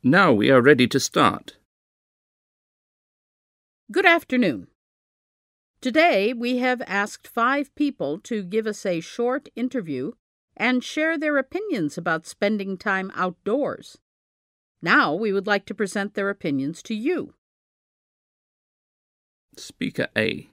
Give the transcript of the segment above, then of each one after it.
Now we are ready to start. Good afternoon. Today we have asked 5 people to give us a short interview and share their opinions about spending time outdoors. Now we would like to present their opinions to you. Speaker A.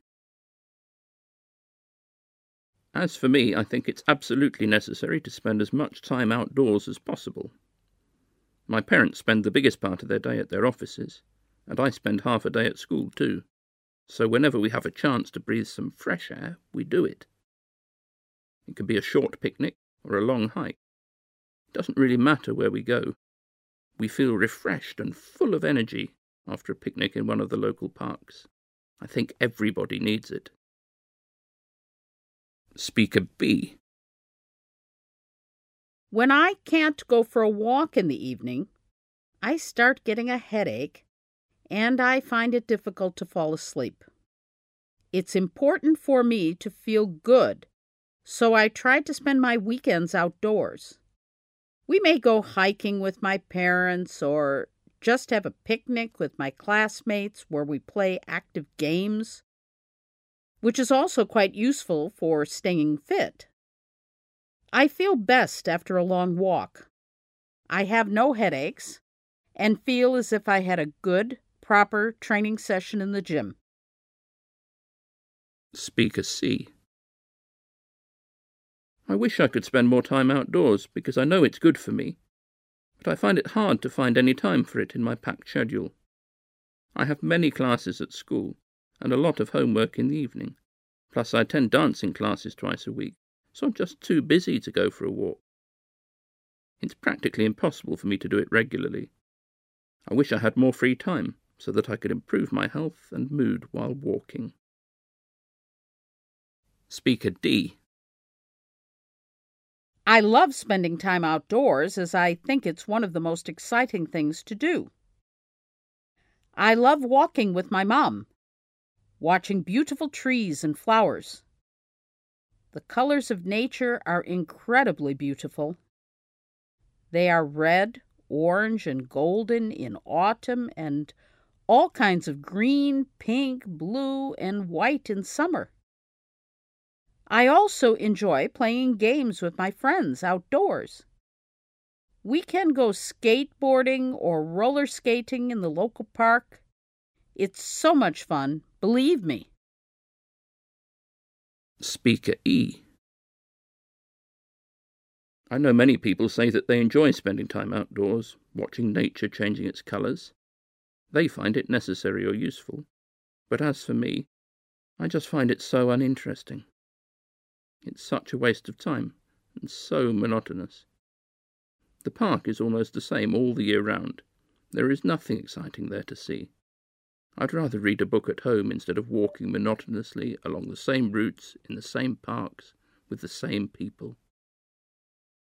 As for me, I think it's absolutely necessary to spend as much time outdoors as possible. My parents spend the biggest part of their day at their offices, and I spend half a day at school too. So whenever we have a chance to breathe some fresh air, we do it. It can be a short picnic or a long hike. It doesn't really matter where we go. We feel refreshed and full of energy after a picnic in one of the local parks. I think everybody needs it. Speaker B. When I can't go for a walk in the evening, I start getting a headache, and I find it difficult to fall asleep. It's important for me to feel good, so I try to spend my weekends outdoors. We may go hiking with my parents or just have a picnic with my classmates where we play active games, which is also quite useful for staying fit. I feel best after a long walk. I have no headaches and feel as if I had a good, proper training session in the gym. Speaker C. I wish I could spend more time outdoors because I know it's good for me, but I find it hard to find any time for it in my packed schedule. I have many classes at school and a lot of homework in the evening, plus I attend dancing classes twice a week, so I'm just too busy to go for a walk. It's practically impossible for me to do it regularly. I wish I had more free time so that I could improve my health and mood while walking. Speaker D. I love spending time outdoors as I think it's one of the most exciting things to do. I love walking with my mom, watching beautiful trees and flowers. The colors of nature are incredibly beautiful. They are red, orange, and golden in autumn and all kinds of green, pink, blue, and white in summer. I also enjoy playing games with my friends outdoors. We can go skateboarding or roller skating in the local park. It's so much fun, believe me. Speaker E. I know many people say that they enjoy spending time outdoors, watching nature changing its colours. They find it necessary or useful. But as for me, I just find it so uninteresting. It's such a waste of time, and so monotonous. The park is almost the same all the year round. There is nothing exciting there to see. I'd rather read a book at home instead of walking monotonously along the same routes, in the same parks, with the same people.